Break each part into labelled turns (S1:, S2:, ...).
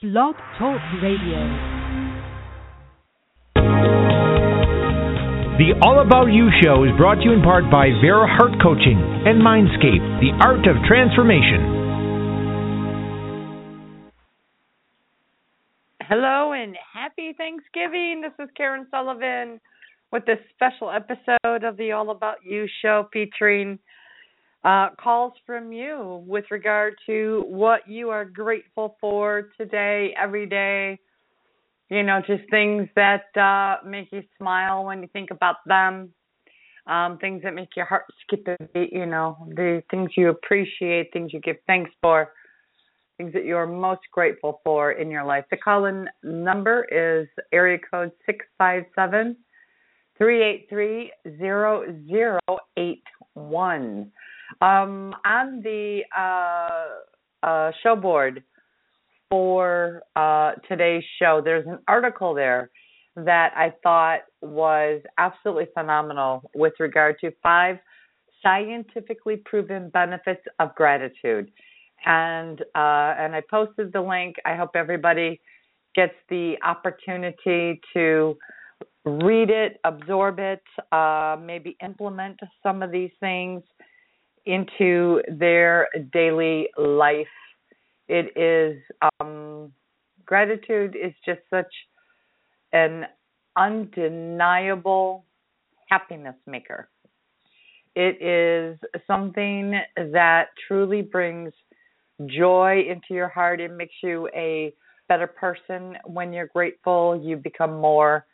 S1: Blog Talk Radio.
S2: The All About You Show is brought to you in part by Vera Heart Coaching and Mindscape, the art of transformation.
S3: Hello and happy Thanksgiving. This is Karen Sullivan with this special episode of the All About You Show featuring calls from you with regard to what you are grateful for today, every day. You know, just things that make you smile when you think about them, things that make your heart skip a beat, you know, the things you appreciate, things you give thanks for, things that you're most grateful for in your life. The call-in number is area code 657-383-0081. On the show board for today's show, there's an article there that I thought was absolutely phenomenal with regard to 5 scientifically proven benefits of gratitude. And I posted the link. I hope everybody gets the opportunity to read it, absorb it, maybe implement some of these things into their daily life. It is, gratitude is just such an undeniable happiness maker. It is something that truly brings joy into your heart. It makes you a better person when you're grateful. You become more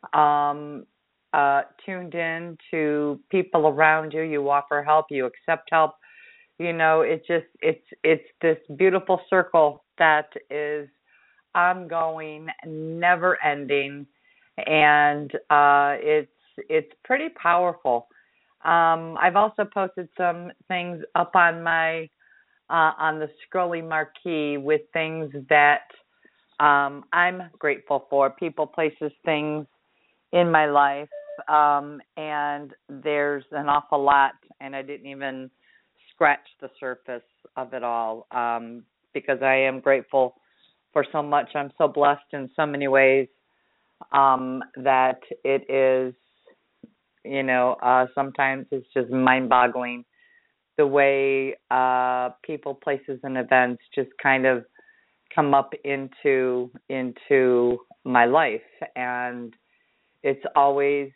S3: tuned in to people around you. You offer help. You accept help. You know, it's this beautiful circle that is ongoing, never ending, and it's pretty powerful. I've also posted some things up on my on the scrolly marquee with things that I'm grateful for, people, places, things in my life, and there's an awful lot, and I didn't even scratch the surface of it all, because I am grateful for so much. I'm so blessed in so many ways that it is, you know, sometimes it's just mind-boggling the way people, places, and events just kind of come up into my life, and it's always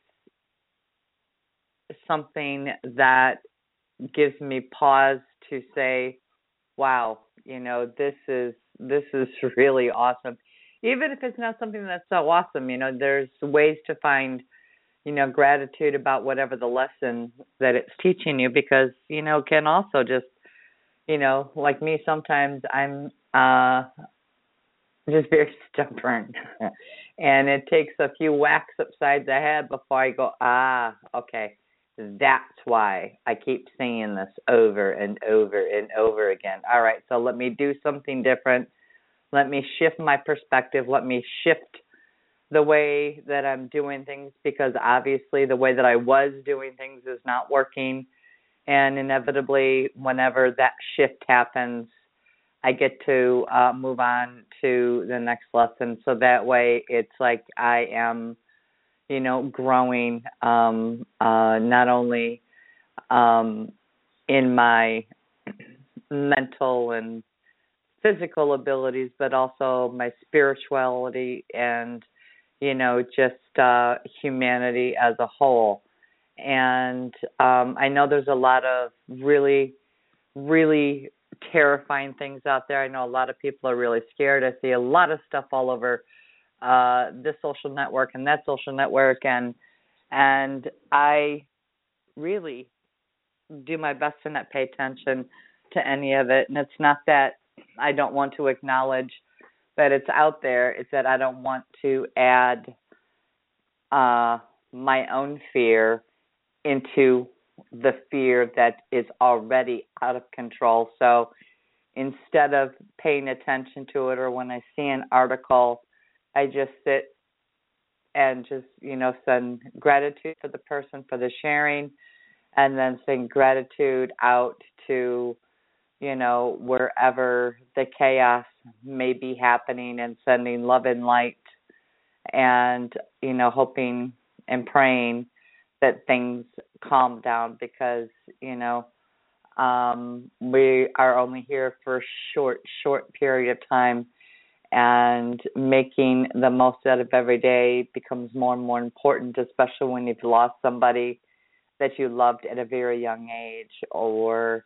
S3: something that gives me pause to say, wow, you know, this is really awesome. Even if it's not something that's so awesome, you know, there's ways to find, you know, gratitude about whatever the lesson that it's teaching you, because, you know, it can also just, you know, like me, sometimes I'm just very stubborn. And it takes a few whacks upside the head before I go, okay, that's why I keep saying this over and over and over again. All right, so let me do something different. Let me shift my perspective. Let me shift the way that I'm doing things, because obviously the way that I was doing things is not working. And inevitably, whenever that shift happens, I get to move on to the next lesson. So that way it's like I am, you know, growing not only in my mental and physical abilities, but also my spirituality and, you know, just humanity as a whole. And I know there's a lot of really, really terrifying things out there. I know a lot of people are really scared. I see a lot of stuff all over this social network and that social network, and I really do my best to not pay attention to any of it. And it's not that I don't want to acknowledge that it's out there. It's that I don't want to add my own fear into the fear that is already out of control. So instead of paying attention to it, or when I see an article, I just sit and just, you know, send gratitude for the person for the sharing, and then send gratitude out to, you know, wherever the chaos may be happening and sending love and light and, hoping and praying that things calm down because, we are only here for a short period of time, and making the most out of every day becomes more and more important, especially when you've lost somebody that you loved at a very young age, or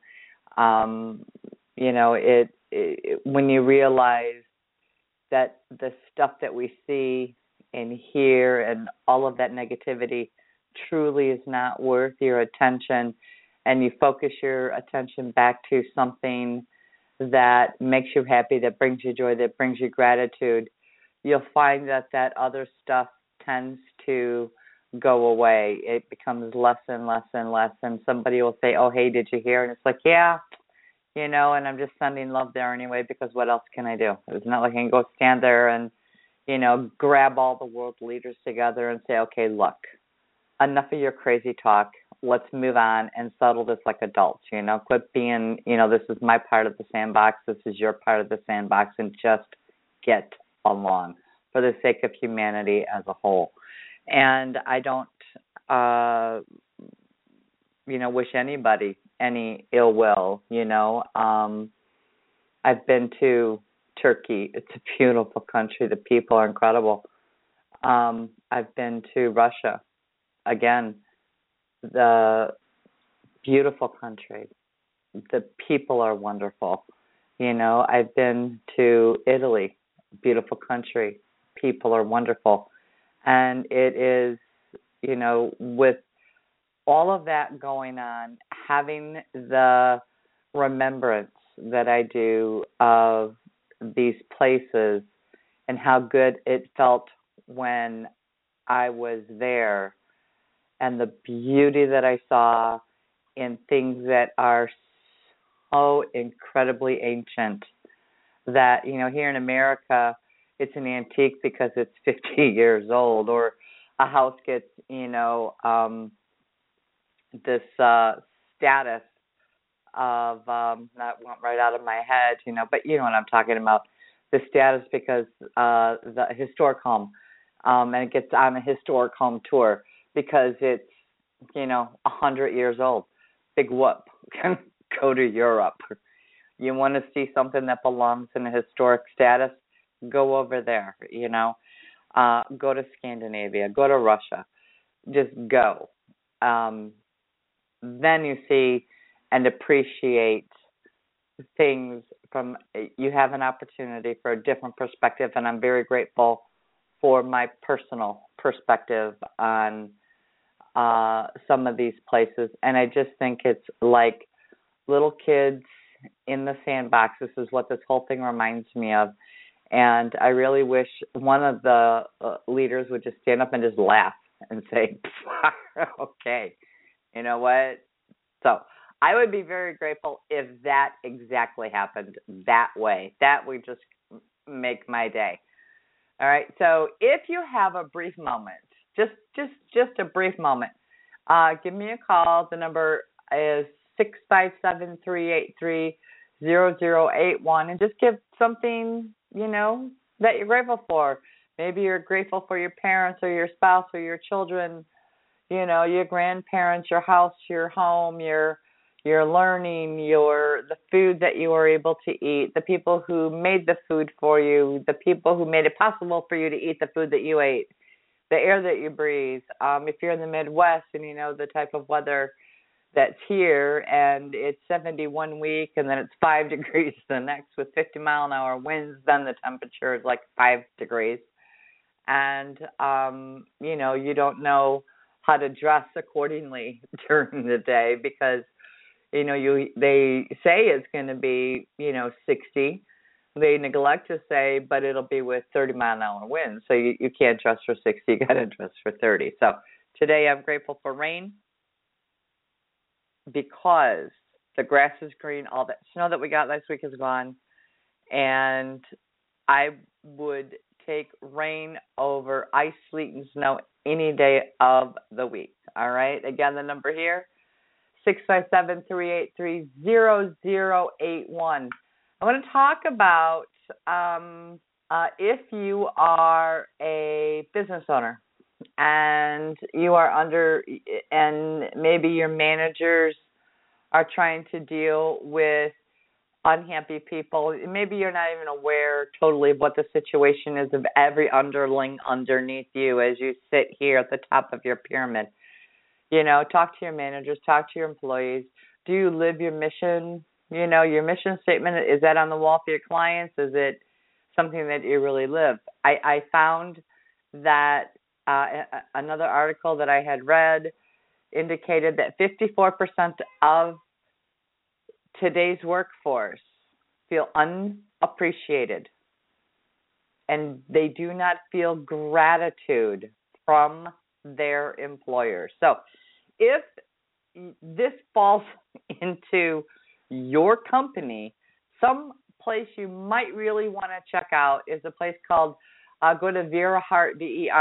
S3: when you realize that the stuff that we see and hear and all of that negativity truly is not worth your attention, and you focus your attention back to something that makes you happy, that brings you joy, that brings you gratitude, you'll find that other stuff tends to go away. It becomes less and less and less, and somebody will say, oh, hey, did you hear? And it's like, yeah, and I'm just sending love there anyway, because what else can I do? It's not like I can go stand there and, grab all the world leaders together and say, okay, look, enough of your crazy talk. Let's move on and settle this like adults, Quit being, this is my part of the sandbox, this is your part of the sandbox, and just get along for the sake of humanity as a whole. And I don't, wish anybody any ill will, I've been to Turkey. It's a beautiful country. The people are incredible. I've been to Russia. Again, the beautiful country. The people are wonderful. I've been to Italy. Beautiful country. People are wonderful. And it is, with all of that going on, having the remembrance that I do of these places and how good it felt when I was there, and the beauty that I saw in things that are so incredibly ancient that, here in America, it's an antique because it's 50 years old, or a house gets, this status of, that went right out of my head, but you know what I'm talking about, the status because the historic home, and it gets on a historic home tour because it's, 100 years old. Big whoop. Go to Europe. You want to see something that belongs in a historic status? Go over there, Go to Scandinavia. Go to Russia. Just go. Then you see and appreciate things from, you have an opportunity for a different perspective, and I'm very grateful for my personal perspective on some of these places. And I just think it's like little kids in the sandbox. This is what this whole thing reminds me of. And I really wish one of the leaders would just stand up and just laugh and say, okay, you know what? So I would be very grateful if that exactly happened that way. That would just make my day. All right. So if you have a brief moment, just a brief moment, give me a call. The number is 657-383-0081, and just give something, that you're grateful for. Maybe you're grateful for your parents or your spouse or your children, your grandparents, your house, your home, your learning, the food that you were able to eat, the people who made the food for you, the people who made it possible for you to eat the food that you ate, the air that you breathe. If you're in the Midwest and the type of weather that's here, and it's 70 one week and then it's 5 degrees the next with 50-mile-an-hour winds, then the temperature is like 5 degrees. And, you don't know how to dress accordingly during the day because, they say it's going to be, 60. They neglect to say, but it'll be with 30-mile-an-hour winds. So you can't dress for 60. You got to dress for 30. So today I'm grateful for rain because the grass is green. All that snow that we got last week is gone. And I would take rain over ice, sleet, and snow any day of the week. All right? Again, the number here, 657-383-0081. I want to talk about if you are a business owner and you are and maybe your managers are trying to deal with unhappy people, maybe you're not even aware totally of what the situation is of every underling underneath you as you sit here at the top of your pyramid. Talk to your managers, talk to your employees. Do you live your mission? Your mission statement, is that on the wall for your clients? Is it something that you really live? I found that another article that I had read indicated that 54% of today's workforce feel unappreciated, and they do not feel gratitude from their employers. So if this falls into your company, some place you might really want to check out is a place called, go to Vera Hart,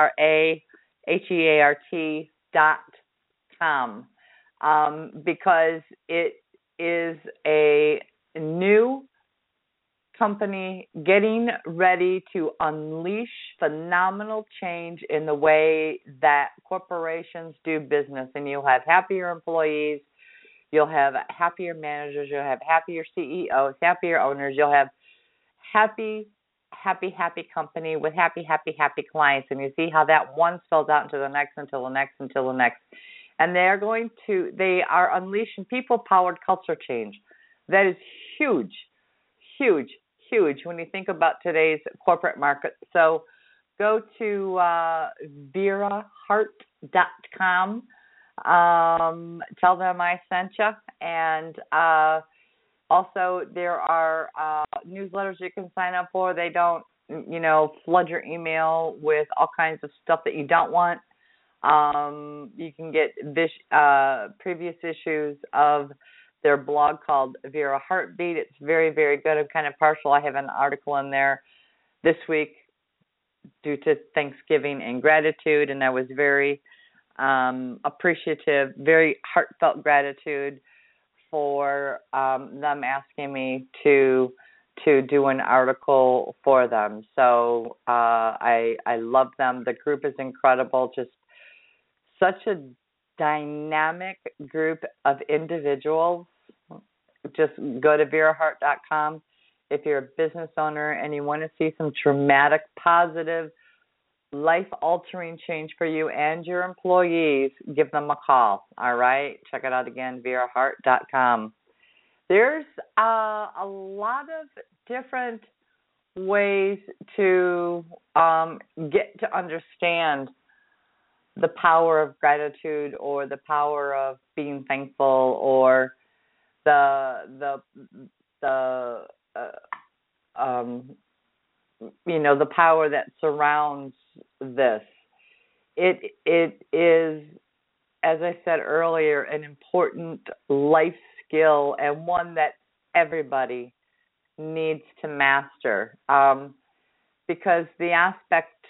S3: VeraHeart.com, because it is a new company getting ready to unleash phenomenal change in the way that corporations do business. And you'll have happier employees, you'll have happier managers, you'll have happier CEOs, happier owners, you'll have happy company with happy clients. And you see how that one spills out into the next, until the next. And they are unleashing people-powered culture change. That is huge when you think about today's corporate market. So go to VeraHeart.com. Tell them I sent you. And also there are newsletters you can sign up for. They don't, flood your email with all kinds of stuff that you don't want. You can get previous issues of their blog called Vera Heartbeat. It's very, very good. I'm kind of partial. I have an article in there this week due to Thanksgiving and gratitude, and I was very appreciative, very heartfelt gratitude for them asking me to do an article for them. So I love them. The group is incredible. Just such a dynamic group of individuals. Just go to VeraHeart.com if you're a business owner and you want to see some dramatic, positive, life-altering change for you and your employees. Give them a call. All right? Check it out again, VeraHeart.com. There's a lot of different ways to get to understand the power of gratitude, or the power of being thankful, or the power that surrounds this. It is, as I said earlier, an important life skill, and one that everybody needs to master, because the aspect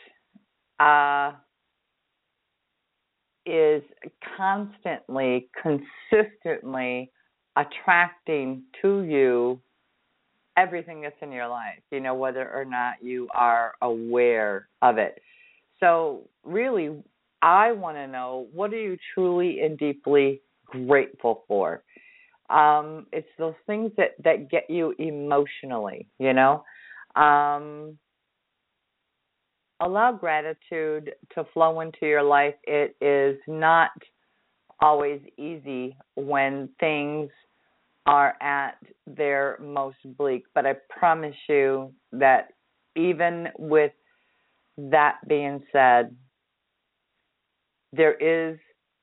S3: is constantly, consistently attracting to you everything that's in your life, whether or not you are aware of it. So really, I want to know, what are you truly and deeply grateful for? It's those things that get you emotionally, Allow gratitude to flow into your life. It is not always easy when things are at their most bleak, but I promise you that even with that being said, there is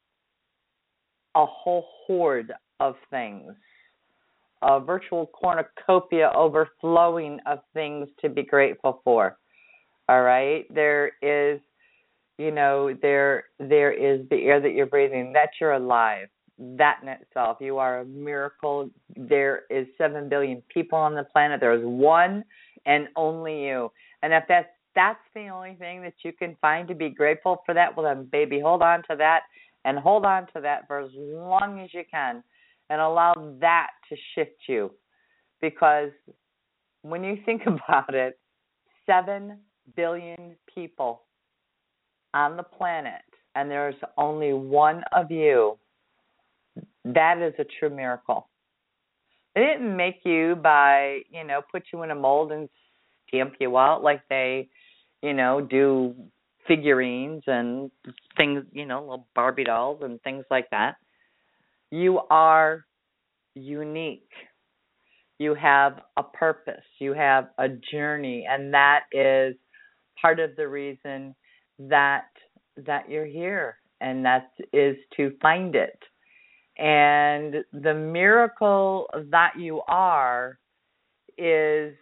S3: a whole horde of things, a virtual cornucopia overflowing of things to be grateful for. All right, there is, there is the air that you're breathing, that you're alive. That in itself, you are a miracle. There is 7 billion people on the planet. There is one and only you. And if that's the only thing that you can find to be grateful for, that, well then, baby, hold on to that, and hold on to that for as long as you can, and allow that to shift you, because when you think about it, 7 billion people on the planet, and there's only one of you. That is a true miracle. They didn't make you by, put you in a mold and stamp you out like they, do figurines and things, little Barbie dolls and things like that. You are unique. You have a purpose. You have a journey, and that is part of the reason that you're here, and that is to find it. And the miracle that you are is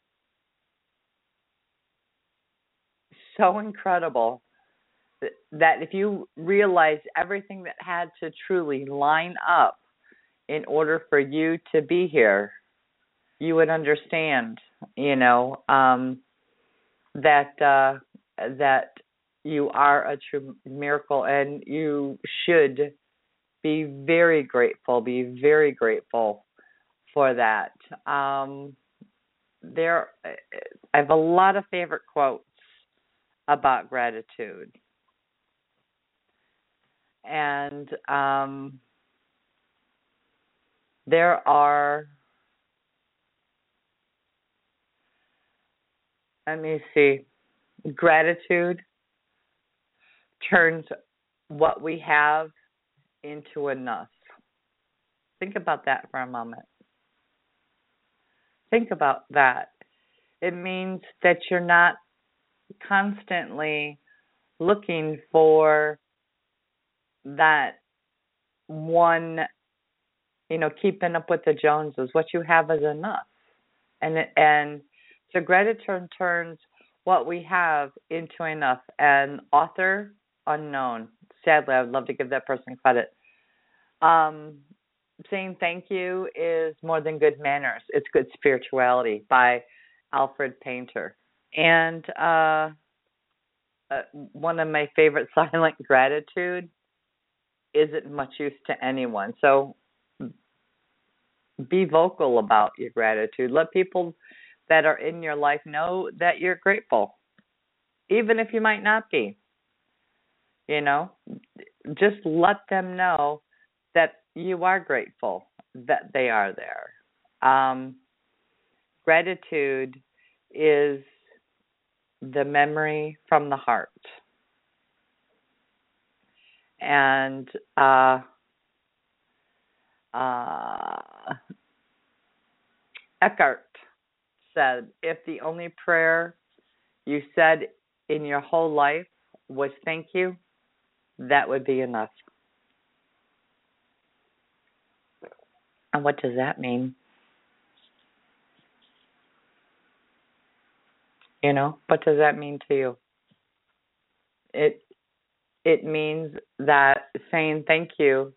S3: so incredible that if you realize everything that had to truly line up in order for you to be here, you would understand, that you are a true miracle, and you should be very grateful for that. I have a lot of favorite quotes about gratitude. And there are, let me see, gratitude turns what we have into enough. Think about that for a moment. Think about that. It means that you're not constantly looking for that one, keeping up with the Joneses. What you have is enough. And so gratitude turns what we have into enough. And author unknown. Sadly, I would love to give that person credit. Saying thank you is more than good manners. It's good spirituality by Alfred Painter. And one of my favorite silent gratitude isn't much use to anyone. So be vocal about your gratitude. Let people that are in your life know that you're grateful, even if you might not be. Just let them know that you are grateful that they are there. Gratitude is the memory from the heart. And Eckhart said, if the only prayer you said in your whole life was thank you, that would be enough. And what does that mean? What does that mean to you? It means that saying thank you,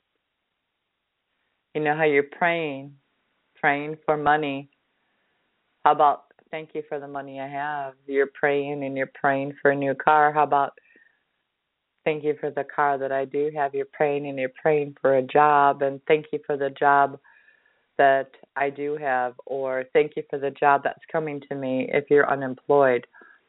S3: how you're praying for money. How about thank you for the money I have? You're praying for a new car. How about thank you for the car that I do have? You're praying for a job, and thank you for the job that I do have, or thank you for the job that's coming to me if you're unemployed.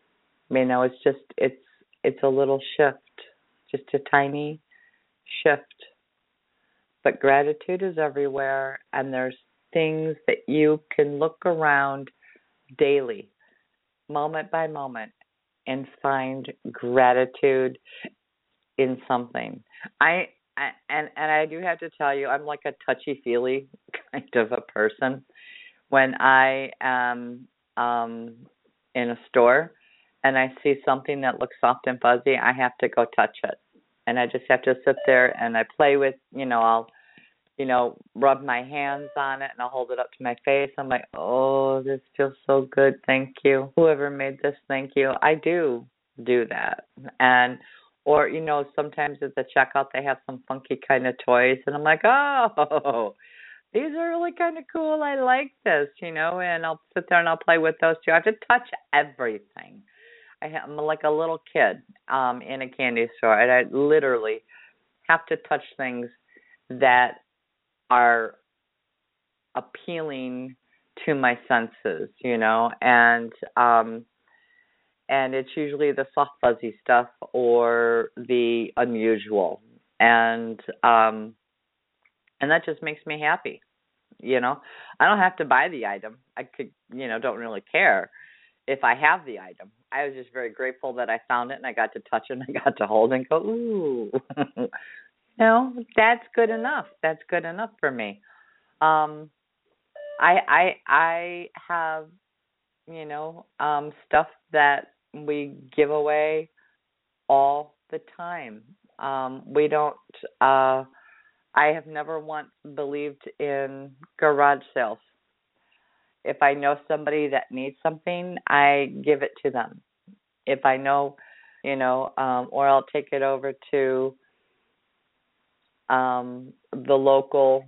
S3: It's a little shift, just a tiny shift. But gratitude is everywhere, and there's things that you can look around daily, moment by moment, and find gratitude in something. I do have to tell you, I'm like a touchy-feely kind of a person. When I am in a store and I see something that looks soft and fuzzy, I have to go touch it. And I just have to sit there and I play with, I'll, rub my hands on it and I'll hold it up to my face. I'm like, oh, this feels so good. Thank you. Whoever made this, thank you. I do that. Or, sometimes at the checkout they have some funky kind of toys and I'm like, oh, these are really kind of cool. I like this, and I'll sit there and I'll play with those too. I have to touch everything. I'm like a little kid in a candy store, and I literally have to touch things that are appealing to my senses, and it's usually the soft fuzzy stuff or the unusual, and that just makes me happy. I don't have to buy the item. I could, don't really care if I have the item. I was just very grateful that I found it and I got to touch it and I got to hold it and go, ooh, that's good enough. That's good enough for me. I have, stuff that we give away all the time. We don't, I have never once believed in garage sales. If I know somebody that needs something, I give it to them. If I know, or I'll take it over to the local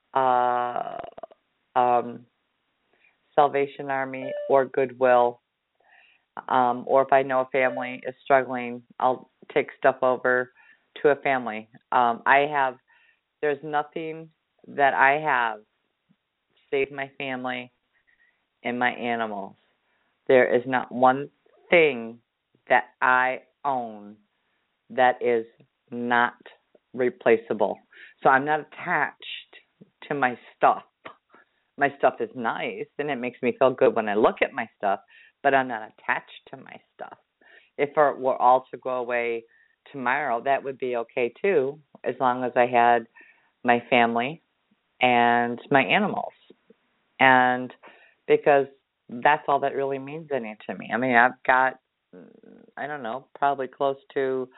S3: Salvation Army or Goodwill, or if I know a family is struggling, I'll take stuff over to a family. There's nothing that I have save my family and my animals. There is not one thing that I own that is not replaceable. So I'm not attached to my stuff. My stuff is nice and it makes me feel good when I look at my stuff, but I'm not attached to my stuff. If it were all to go away tomorrow, that would be okay too, as long as I had my family and my animals. And because that's all that really means anything to me. I mean, I've got, I don't know, probably close to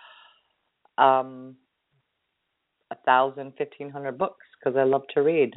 S3: 1,000, 1,500 books because I love to read.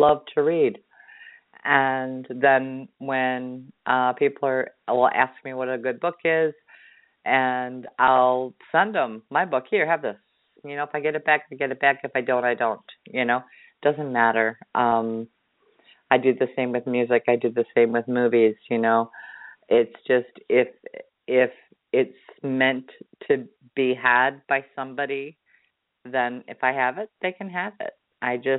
S3: And then when people will ask me what a good book is, and I'll send them my book. Here, have this. If I get it back, I get it back. If I don't, I don't. Doesn't matter. I do the same with music. I do the same with movies. It's just if it's meant to be had by somebody, then if I have it, they can have it. I just,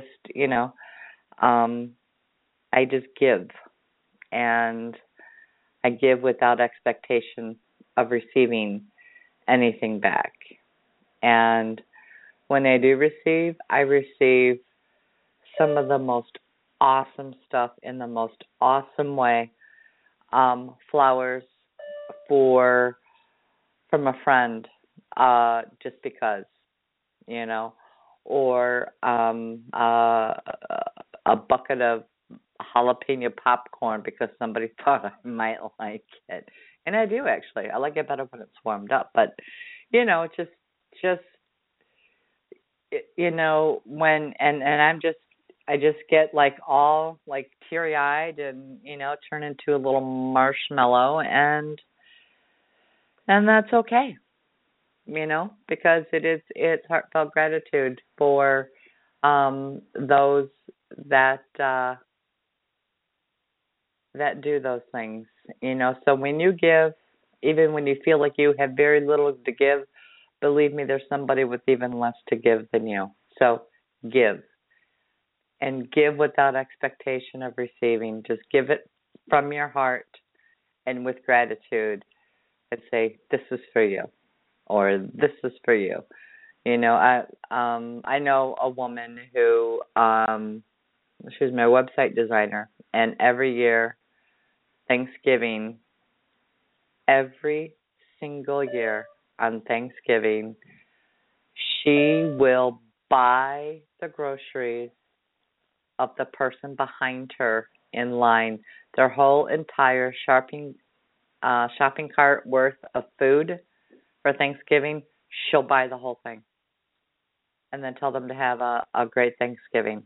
S3: I just give, and I give without expectation of receiving anything back. And when I do receive, I receive some of the most awesome stuff in the most awesome way. Flowers from a friend, just because, or a bucket of jalapeno popcorn because somebody thought I might like it. And I do, actually. I like it better when it's warmed up. But, just when, and I just get all teary-eyed and, turn into a little marshmallow, and that's okay, because it's heartfelt gratitude for those that do those things, So when you give, even when you feel like you have very little to give, believe me, there's somebody with even less to give than you. So give. And give without expectation of receiving. Just give it from your heart and with gratitude, and say, this is for you, or this is for you. I know a woman who she was my website designer, and every year, Thanksgiving, every single year on Thanksgiving, she will buy the groceries of the person behind her in line, their whole entire shopping cart worth of food for Thanksgiving. She'll buy the whole thing and then tell them to have a great Thanksgiving.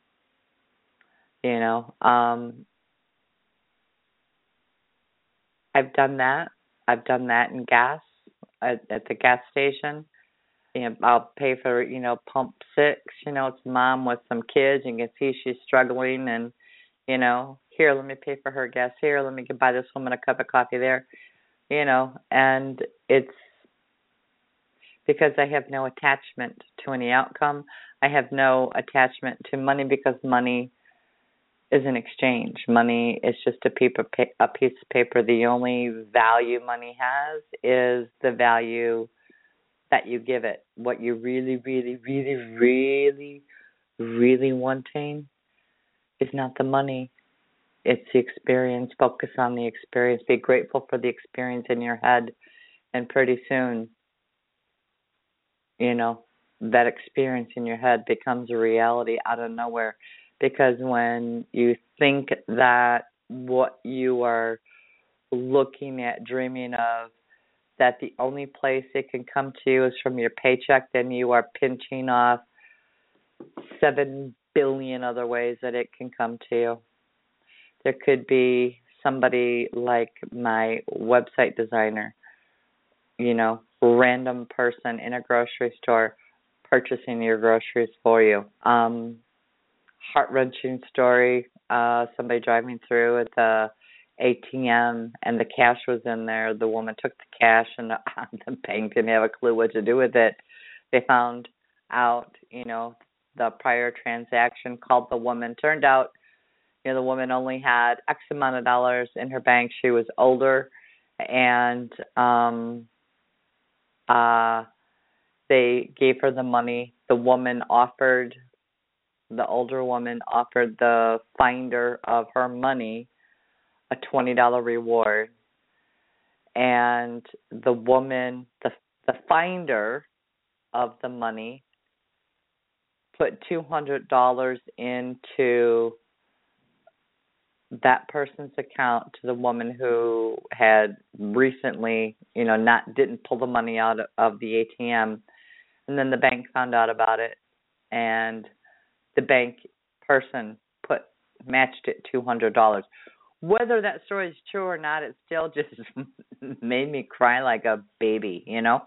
S3: I've done that. I've done that in gas at the gas station. I'll pay for, pump 6. It's mom with some kids. You can see she's struggling, and, here, let me pay for her gas. Here, let me buy this woman a cup of coffee there. And it's because I have no attachment to any outcome. I have no attachment to money because money is an exchange. Money is just a piece of paper. The only value money has is the value that you give it. What you really, really, really, really, really wanting is not the money. It's the experience. Focus on the experience. Be grateful for the experience in your head. And pretty soon, that experience in your head becomes a reality out of nowhere. Because when you think that what you are looking at, dreaming of, that the only place it can come to you is from your paycheck, then you are pinching off 7 billion other ways that it can come to you. There could be somebody like my website designer, random person in a grocery store purchasing your groceries for you. Heart-wrenching story, somebody driving through at the ATM and the cash was in there. The woman took the cash and the bank didn't have a clue what to do with it. They found out, the prior transaction, called the woman. Turned out, the woman only had X amount of dollars in her bank. She was older, and they gave her the money. The older woman offered the finder of her money a $20 reward. And the woman, the finder of the money, put $200 into that person's account to the woman who had recently, didn't pull the money out of the ATM. And then the bank found out about it, and the bank person matched it $200. Whether that story is true or not, it still just made me cry like a baby,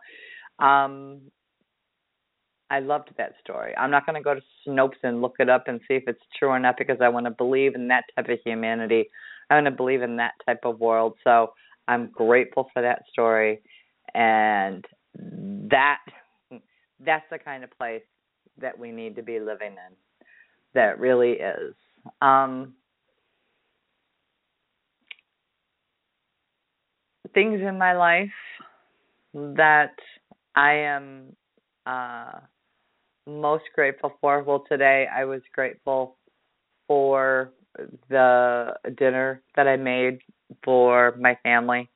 S3: I loved that story. I'm not going to go to Snopes and look it up and see if it's true or not, because I want to believe in that type of humanity. I want to believe in that type of world. So I'm grateful for that story, and that's the kind of place that we need to be living in. That really is. Things in my life that I am most grateful for. Well, today I was grateful for the dinner that I made for my family.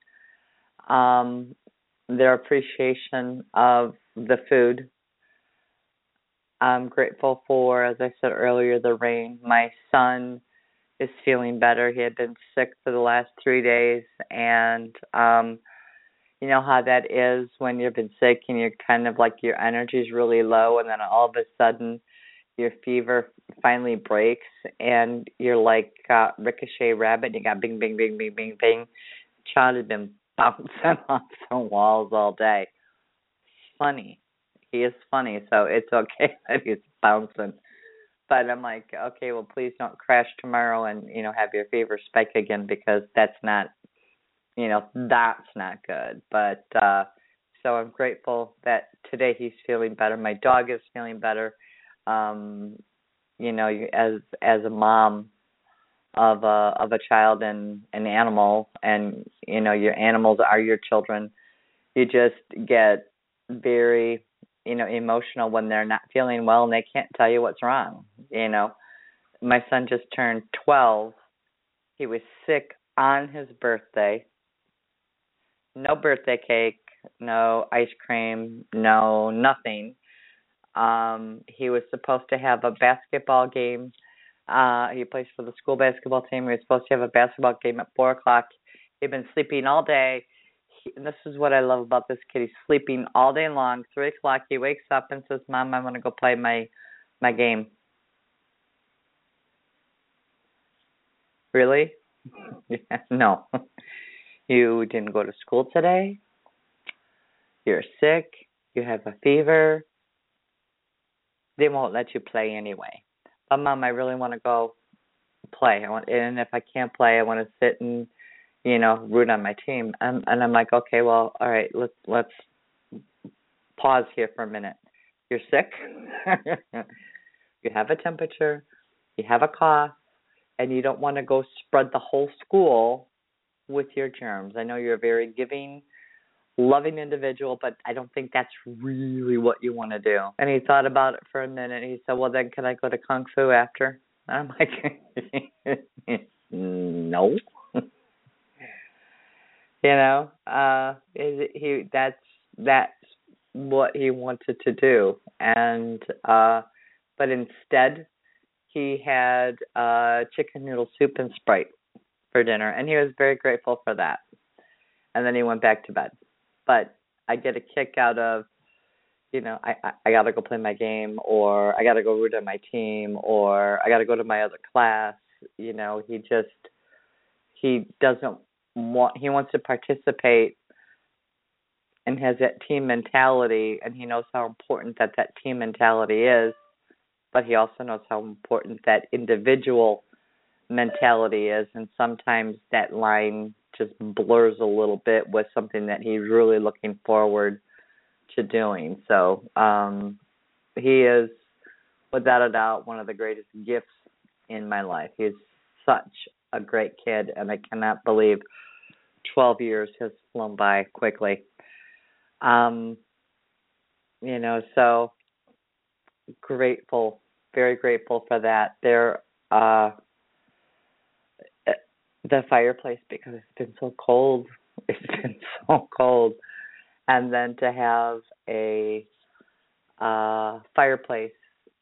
S3: Their appreciation of the food. I'm grateful for, as I said earlier, the rain. My son is feeling better. He had been sick for the last 3 days, and you know how that is when you've been sick and you're kind of like your energy's really low, and then all of a sudden your fever finally breaks and you're like Ricochet Rabbit, and you got bing, bing, bing, bing, bing, bing. Child had been bouncing off the walls all day. Funny. He is funny, so it's okay that he's bouncing. But I'm like, okay, well, please don't crash tomorrow and, have your fever spike again, because that's not, that's not good. But so I'm grateful that today he's feeling better. My dog is feeling better. As a mom of a child and an animal, and your animals are your children, you just get very emotional when they're not feeling well and they can't tell you what's wrong. My son just turned 12. He was sick on his birthday. No birthday cake, no ice cream, no nothing. He was supposed to have a basketball game. He plays for the school basketball team. He was supposed to have a basketball game at 4 o'clock. He'd been sleeping all day. And this is what I love about this kid. He's sleeping all day long. 3 o'clock, he wakes up and says, "Mom, I want to go play my game." Really? No. You didn't go to school today? You're sick? You have a fever? They won't let you play anyway. But Mom, I really want to go play. And if I can't play, I want to sit and root on my team. And I'm like, okay, well, all right, let's pause here for a minute. You're sick. You have a temperature. You have a cough. and you don't want to go spread the whole school with your germs. I know you're a very giving, loving individual, but I don't think that's really what you want to do. And he thought about it for a minute. He said, well, then can I go to Kung Fu after? I'm like, no. That's what he wanted to do. And but instead he had chicken noodle soup and Sprite for dinner, and he was very grateful for that. And then he went back to bed. But I get a kick out of, I got to go play my game, or I got to go root on my team, or I got to go to my other class. He wants to participate and has that team mentality, and he knows how important that team mentality is, but he also knows how important that individual mentality is, and sometimes that line just blurs a little bit with something that he's really looking forward to doing. So he is, without a doubt, one of the greatest gifts in my life. He's such a great kid, and I cannot believe 12 years has flown by quickly. So grateful, very grateful for that. The fireplace, because it's been so cold. It's been so cold. And then to have a fireplace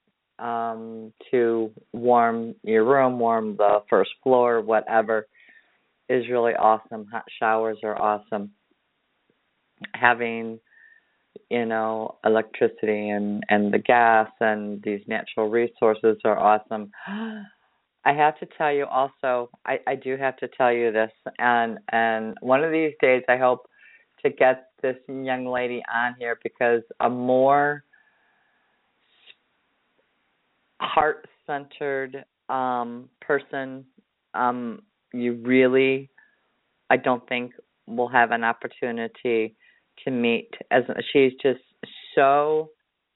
S3: to warm your room, warm the first floor, whatever, is really awesome. Hot showers are awesome. Having, electricity and the gas and these natural resources are awesome. I have to tell you also, I do have to tell you this, and one of these days I hope to get this young lady on here, because a more heart-centered person, you really, I don't think, will have an opportunity to meet. As she's just so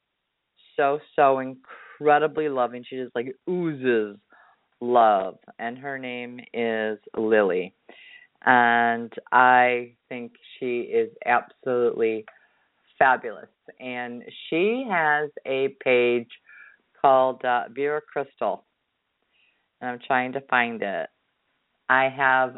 S3: incredibly loving. She just like oozes love, and her name is Lily, and I think she is absolutely fabulous. And she has a page called Vera Crystal, and I'm trying to find it. I have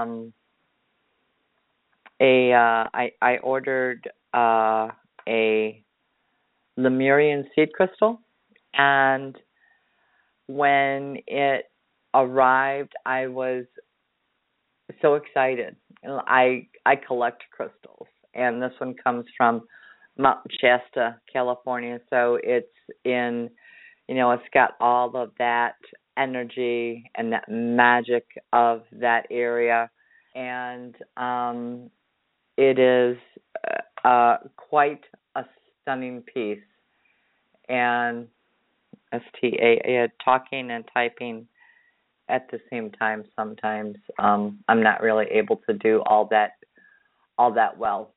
S3: I ordered a Lemurian seed crystal, and when it arrived, I was so excited. I collect crystals, and this one comes from Mount Shasta, California. So it's in, it's got all of that energy and that magic of that area, and it is quite a stunning piece. And talking and typing at the same time sometimes. I'm not really able to do all that well.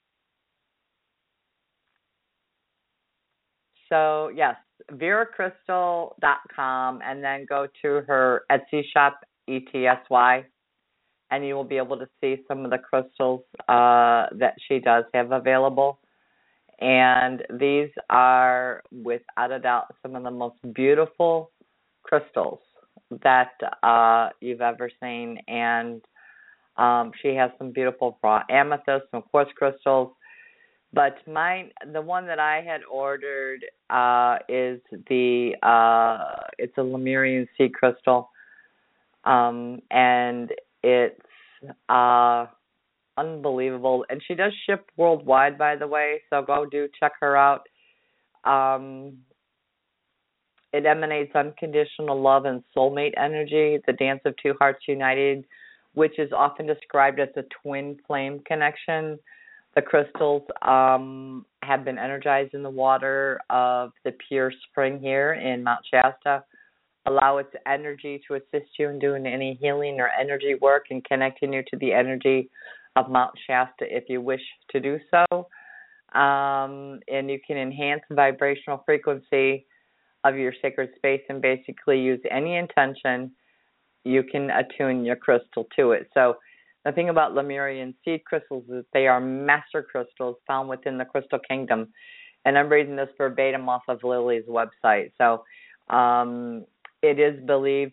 S3: So yes, VeraCrystal.com, and then go to her Etsy shop, ETSY, and you will be able to see some of the crystals that she does have available. And these are, without a doubt, some of the most beautiful crystals that you've ever seen. And she has some beautiful raw amethyst, some quartz crystals. But the one that I had ordered is it's a Lemurian seed crystal, and it's unbelievable. And she does ship worldwide, by the way, so check her out. It emanates unconditional love and soulmate energy, the dance of two hearts united, which is often described as a twin flame connection. The crystals have been energized in the water of the pure spring here in Mount Shasta. Allow its energy to assist you in doing any healing or energy work and connecting you to the energy of Mount Shasta if you wish to do so. And you can enhance the vibrational frequency of your sacred space and basically use any intention you can attune your crystal to it. So the thing about Lemurian seed crystals is they are master crystals found within the crystal kingdom. And I'm reading this verbatim off of Lily's website. So it is believed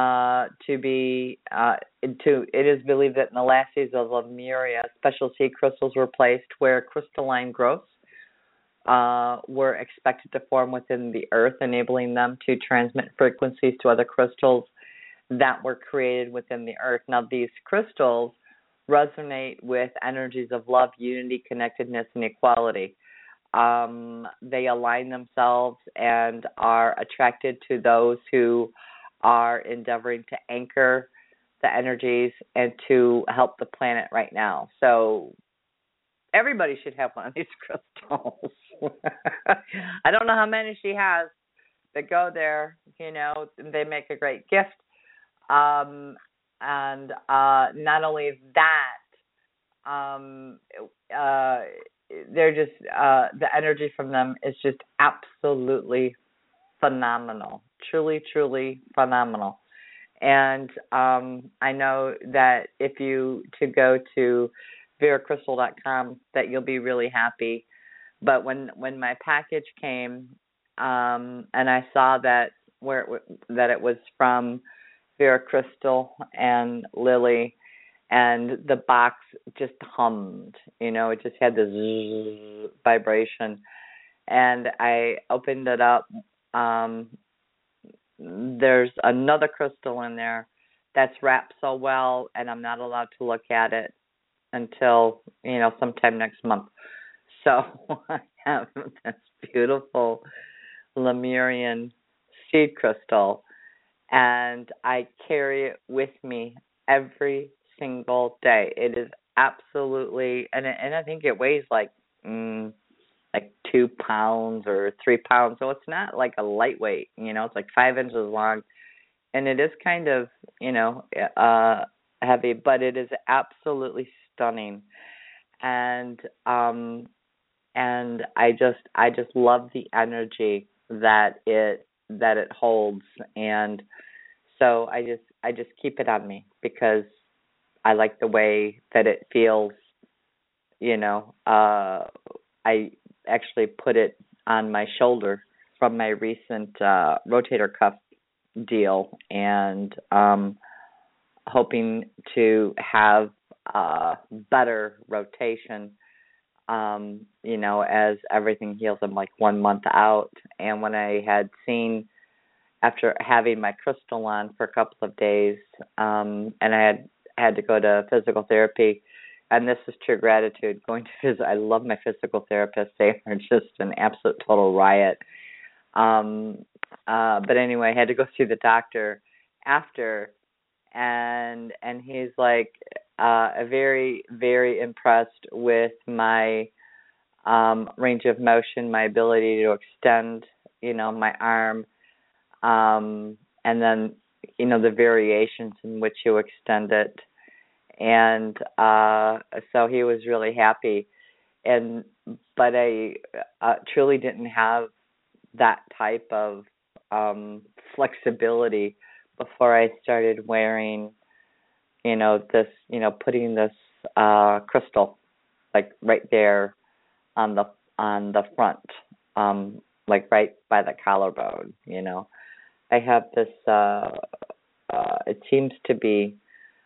S3: it is believed that in the last days of Lemuria, special seed crystals were placed where crystalline growths were expected to form within the earth, enabling them to transmit frequencies to other crystals that were created within the earth. Now, these crystals resonate with energies of love, unity, connectedness, and equality. They align themselves and are attracted to those who are endeavoring to anchor the energies and to help the planet right now. So everybody should have one of these crystals. I don't know how many she has, but go there. They make a great gift. And not only that, they're just the energy from them is just absolutely phenomenal, truly, truly phenomenal. And I know that if you to go to veracrystal.com, that you'll be really happy. But when my package came, and I saw that that it was from Vera Crystal and Lily, and the box just hummed, it just had this zzz vibration. And I opened it up. There's another crystal in there that's wrapped so well, and I'm not allowed to look at it until, sometime next month. So I have this beautiful Lemurian seed crystal, and I carry it with me every single day. It is absolutely, and I think it weighs like 2 pounds or 3 pounds, so it's not like a lightweight. It's like 5 inches long, and it is kind of heavy, but it is absolutely stunning. And I just love the energy that it holds, and so I just keep it on me because I like the way that it feels. I actually put it on my shoulder from my recent rotator cuff deal, and hoping to have better rotation, as everything heals. I'm like 1 month out, and when I had seen, after having my crystal on for a couple of days, and I had to go to physical therapy, and this is true gratitude, I love my physical therapists. They are just an absolute total riot. But anyway, I had to go see the doctor after, and he's like very, very impressed with my range of motion, my ability to extend, my arm, and then, the variations in which you extend it. And so he was really happy. But I truly didn't have that type of flexibility before I started wearing, this, putting this crystal like right there on the front, like right by the collarbone. I have this. It seems to be.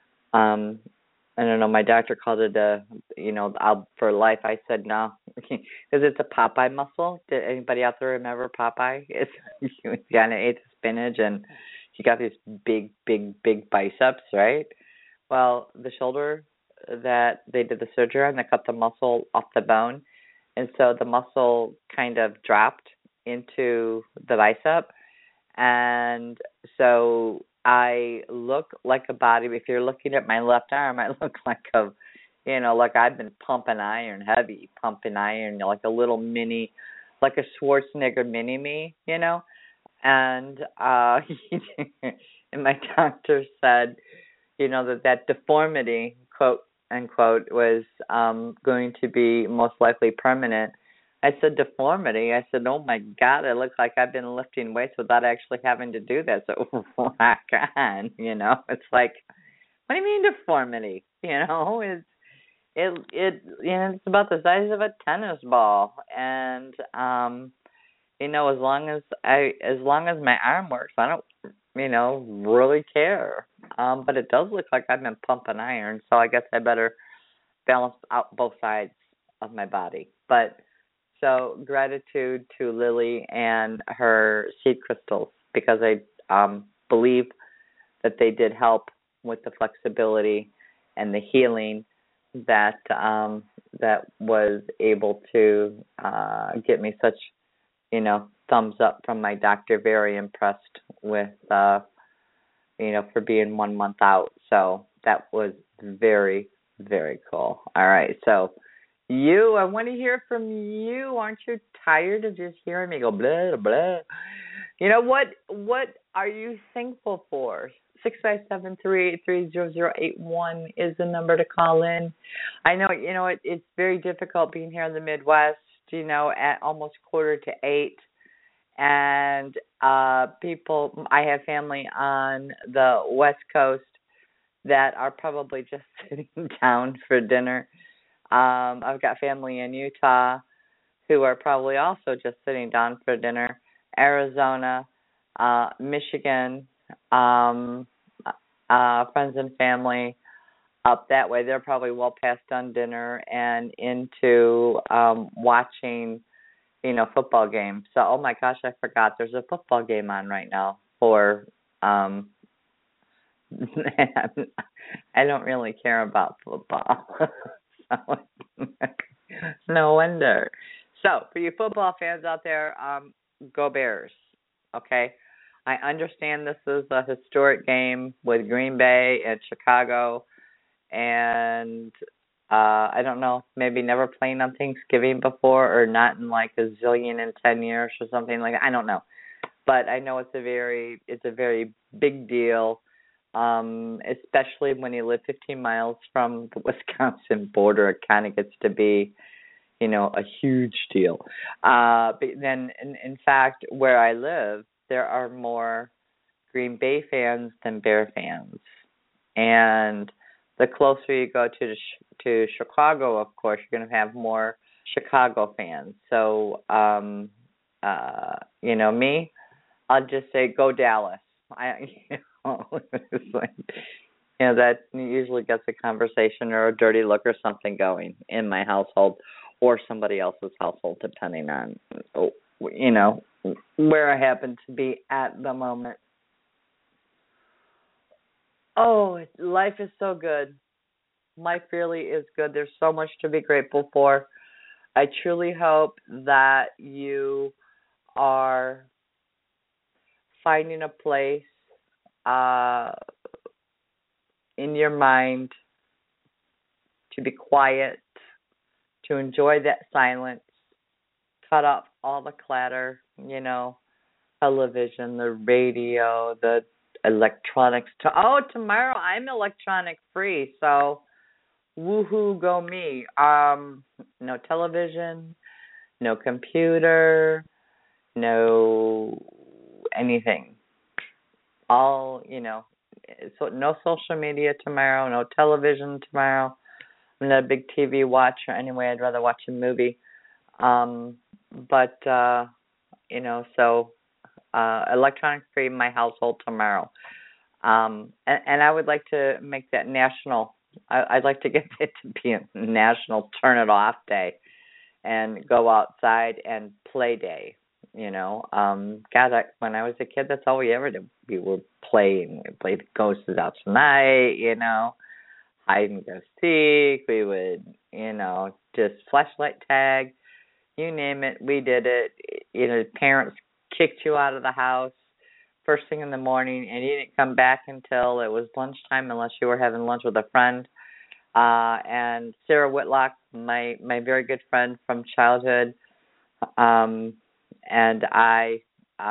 S3: I don't know. My doctor called it for life. I said no, because it's a Popeye muscle. Did anybody out there remember Popeye? It's he kind of ate the spinach, and he got these big, big, big biceps, right? Well, the shoulder that they did the surgery on, they cut the muscle off the bone, and so the muscle kind of dropped into the bicep, and so I look like a body. If you're looking at my left arm, I look like like I've been pumping iron, heavy pumping iron, like a little mini, like a Schwarzenegger mini me, And and my doctor said, that deformity, quote unquote, was going to be most likely permanent I said deformity. I said, oh my God, it looks like I've been lifting weights without actually having to do that. So rock on, It's like, what do you mean deformity? It's about the size of a tennis ball, and as long as my arm works, I don't really care. But it does look like I've been pumping iron, so I guess I better balance out both sides of my body. But so gratitude to Lily and her seed crystals, because I believe that they did help with the flexibility and the healing that was able to get me such thumbs up from my doctor. Very impressed with for being 1 month out. So that was very, very cool. All right, so I want to hear from you. Aren't you tired of just hearing me go blah blah? What are you thankful for? 657-383-0081 is the number to call in. I know, it's very difficult being here in the Midwest, at almost 7:45. And I have family on the West Coast that are probably just sitting down for dinner. I've got family in Utah who are probably also just sitting down for dinner. Arizona, Michigan, friends and family up that way. They're probably well past done dinner and into watching, football games. So, oh my gosh, I forgot. There's a football game on right now for. I don't really care about football. So, no wonder. So, for you football fans out there, go Bears. Okay, I understand this is a historic game with Green Bay and Chicago, and I don't know, maybe never playing on Thanksgiving before, or not in like a zillion in 10 years or something like that. I don't know, but I know it's a very big deal, especially when you live 15 miles from the Wisconsin border. It kind of gets to be, a huge deal. But then, in fact, where I live, there are more Green Bay fans than Bear fans, and the closer you go to Chicago, of course, you're going to have more Chicago fans. So, me, I'll just say go Dallas. It's like, that usually gets a conversation or a dirty look or something going in my household or somebody else's household, depending on, where I happen to be at the moment. Oh, life is so good. Life really is good. There's so much to be grateful for. I truly hope that you are finding a place in your mind to be quiet, to enjoy that silence, cut off all the clatter, television, the radio, the electronics. Tomorrow I'm electronic free, so woohoo, go me. No television, no computer, no anything. All, so no social media tomorrow, no television tomorrow. I'm not a big TV watcher anyway. I'd rather watch a movie. Electronic free in my household tomorrow. And I would like to make that national. I'd like to get it to be a national turn it off day and go outside and play day. When I was a kid, that's all we ever did. We would play, and we played Ghosts Out Tonight, hide and go seek. We would, just flashlight tag, you name it, we did it. Parents kicked you out of the house first thing in the morning, and you didn't come back until it was lunchtime, unless you were having lunch with a friend. And Sarah Whitlock, my very good friend from childhood, and I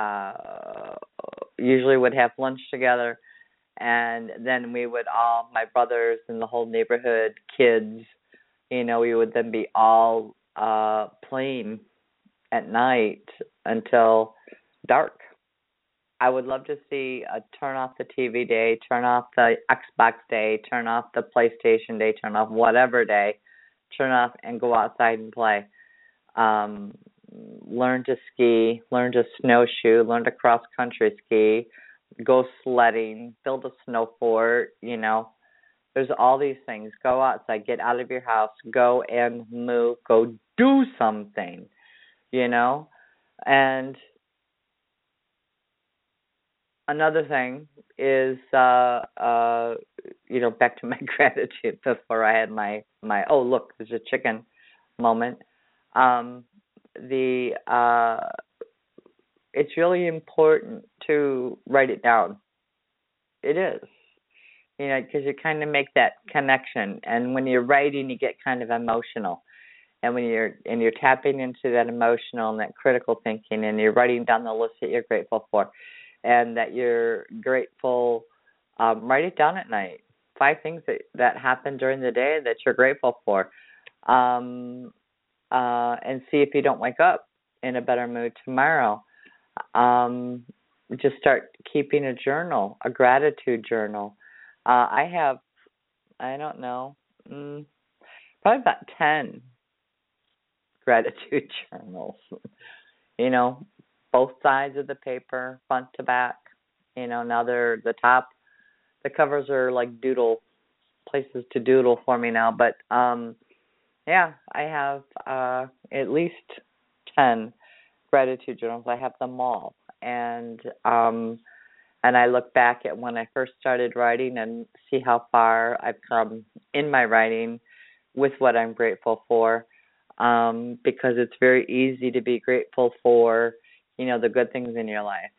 S3: usually would have lunch together, and then we would all, my brothers and the whole neighborhood, kids, we would then be all playing at night until dark. I would love to see a turn off the TV day, turn off the Xbox day, turn off the PlayStation day, turn off whatever day, turn off and go outside and play. Um, Learn to ski, learn to snowshoe, learn to cross country ski, go sledding, build a snow fort, There's all these things. Go outside, get out of your house, go and move, go do something, And another thing is, back to my gratitude before I had my oh look, there's a chicken moment. The It's really important to write it down. It is, because you kind of make that connection, and when you're writing, you get kind of emotional, and when you're tapping into that emotional and that critical thinking, and you're writing down the list that you're grateful for, and that you're grateful. Write it down at night. 5 things that happen during the day that you're grateful for, and see if you don't wake up in a better mood tomorrow. Just start keeping a journal, a gratitude journal. I have, I don't know, probably about 10 gratitude journals. Both sides of the paper, front to back. Now they're the covers are like places to doodle for me now. But I have at least 10 gratitude journals. I have them all, and I look back at when I first started writing and see how far I've come in my writing with what I'm grateful for, because it's very easy to be grateful for, the good things in your life.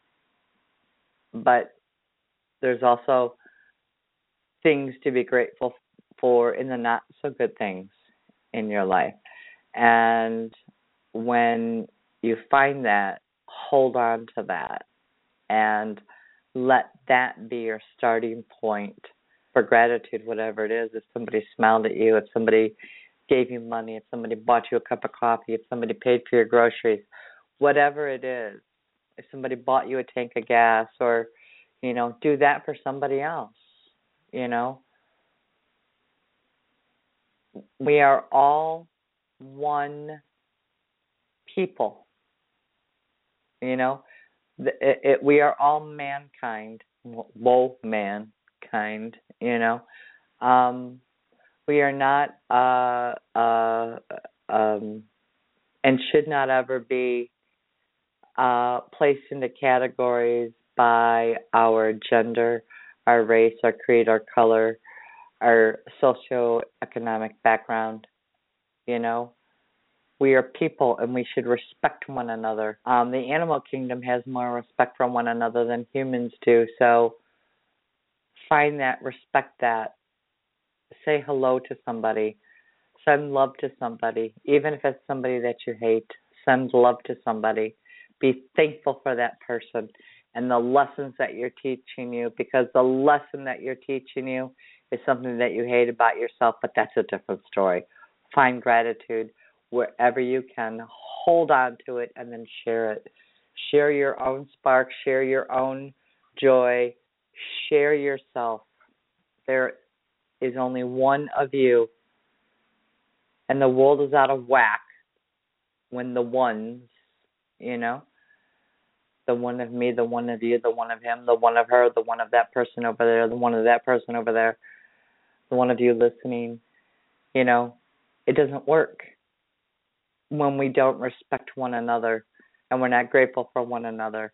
S3: But there's also things to be grateful for in the not so good things in your life. And when you find that, hold on to that and let that be your starting point for gratitude, whatever it is. If somebody smiled at you, if somebody gave you money, if somebody bought you a cup of coffee, if somebody paid for your groceries, whatever it is, if somebody bought you a tank of gas, or, do that for somebody else, We are all one people, we are all mankind, woe mankind, we are not, and should not ever be placed into categories by our gender, our race, our creed, our color, our socioeconomic background. We are people, and we should respect one another. The animal kingdom has more respect for one another than humans do, so find that, respect that, say hello to somebody, send love to somebody, even if it's somebody that you hate. Send love to somebody. Be thankful for that person and the lessons that you're teaching you, because the lesson that you're teaching you is something that you hate about yourself, but that's a different story. Find gratitude wherever you can. Hold on to it and then share it. Share your own spark. Share your own joy. Share yourself. There is only one of you, and the world is out of whack when the ones, the one of me, the one of you, the one of him, the one of her, the one of that person over there, the one of that person over there, the one of you listening, it doesn't work when we don't respect one another and we're not grateful for one another.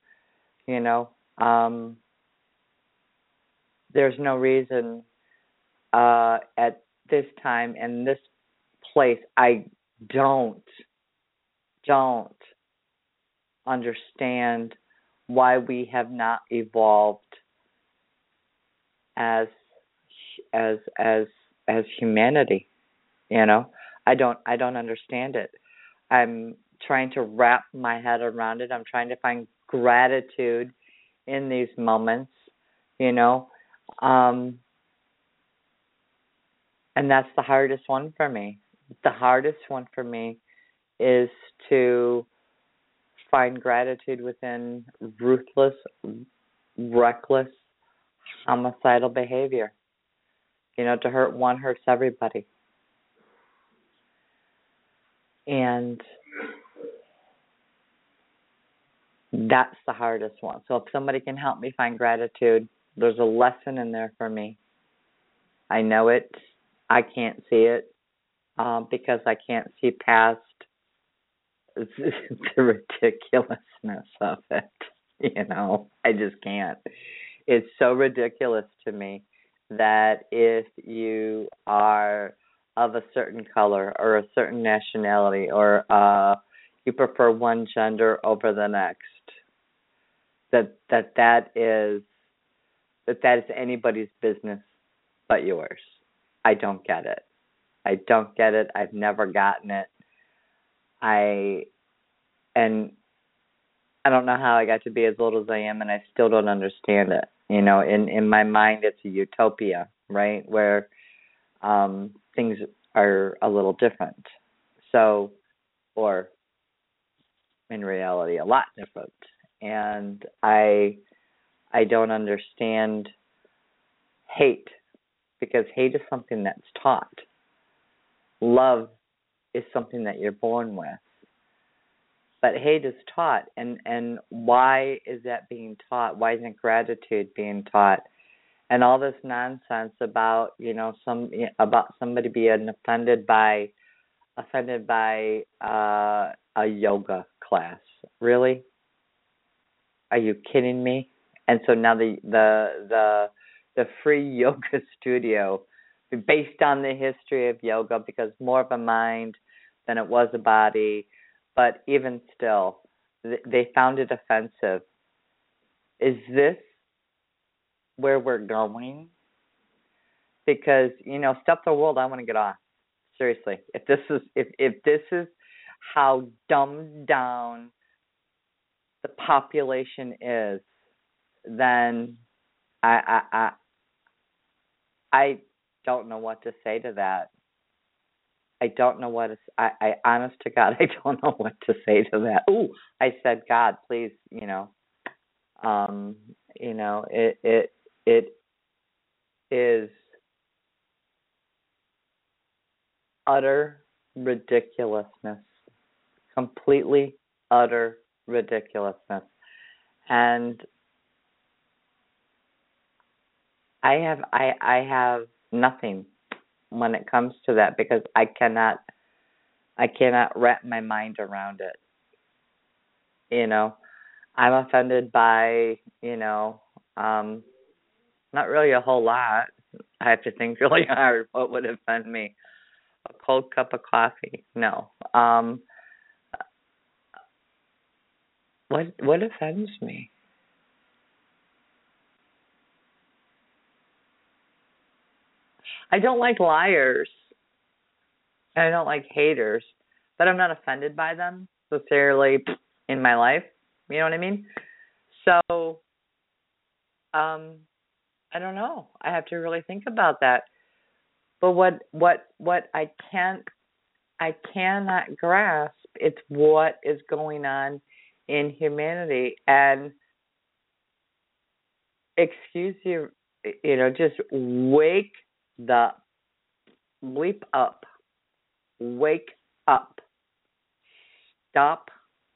S3: There's no reason at this time and this place, I don't understand why we have not evolved as humanity. I don't understand it. I'm trying to wrap my head around it. I'm trying to find gratitude in these moments, and that's the hardest one for me. The hardest one for me is to find gratitude within ruthless, reckless, homicidal behavior. To hurt one hurts everybody. And that's the hardest one. So if somebody can help me find gratitude, there's a lesson in there for me. I know it. I can't see it because I can't see past the ridiculousness of it. I just can't. It's so ridiculous to me that if you are of a certain color or a certain nationality or you prefer one gender over the next, that is anybody's business but yours. I don't get it. I've never gotten it. I don't know how I got to be as old as I am, and I still don't understand it. In my mind, it's a utopia, right, where things are a little different. So, or in reality, a lot different. And I don't understand hate, because hate is something that's taught. Love is something that you're born with. But hate is taught, and why is that being taught? Why isn't gratitude being taught? And all this nonsense about somebody being offended by a yoga class. Really? Are you kidding me? And so now the free yoga studio, based on the history of yoga, because more of a mind than it was a body. But even still, they found it offensive. Is this where we're going? Because, stop the world, I want to get off. Seriously. If this is how dumbed down the population is, then I don't know what to say to that. I don't know what I honest to God, I don't know what to say to that. Ooh, I said, God, please, it is utter ridiculousness, completely utter ridiculousness, and I have nothing when it comes to that, because I cannot wrap my mind around it. I'm offended by, not really a whole lot. I have to think really hard. What would offend me? A cold cup of coffee? No. What offends me? I don't like liars. I don't like haters, but I'm not offended by them necessarily in my life. You know what I mean? So, I don't know. I have to really think about that. But what I cannot grasp, it's what is going on in humanity. And excuse you, just wake the bleep up. Wake up. Stop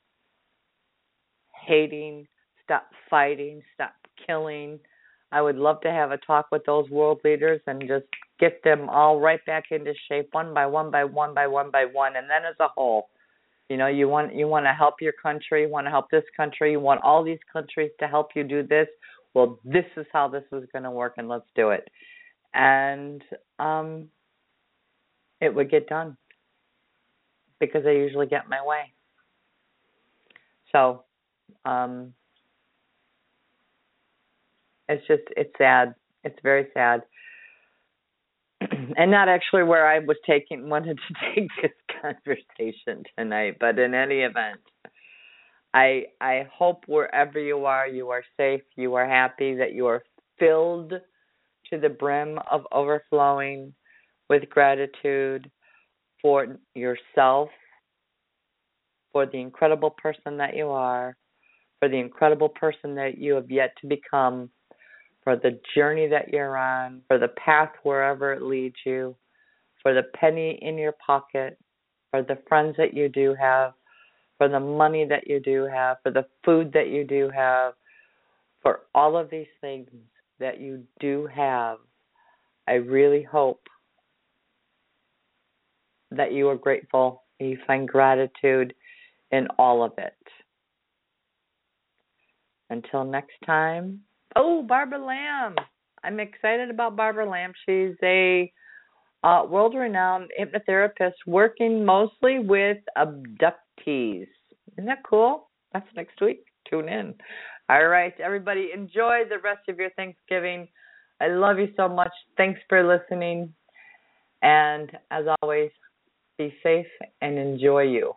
S3: hating. Stop fighting. Stop killing. I would love to have a talk with those world leaders and just get them all right back into shape, one by one, and then as a whole. You want to help your country, you want to help this country, you want all these countries to help you do this. Well, this is how this is going to work, and let's do it. And it would get done, because I usually get my way. So, it's sad. It's very sad. And not actually where I wanted to take this conversation tonight, but in any event, I hope wherever you are safe, you are happy, that you are filled to the brim of overflowing with gratitude for yourself, for the incredible person that you are, for the incredible person that you have yet to become, for the journey that you're on, for the path wherever it leads you, for the penny in your pocket, for the friends that you do have, for the money that you do have, for the food that you do have, for all of these things that you do have. I really hope that you are grateful and you find gratitude in all of it. Until next time. Oh, Barbara Lamb. I'm excited about Barbara Lamb. She's a world-renowned hypnotherapist working mostly with abductees. Isn't that cool? That's next week. Tune in. All right, everybody, enjoy the rest of your Thanksgiving. I love you so much. Thanks for listening. And as always, be safe and enjoy you.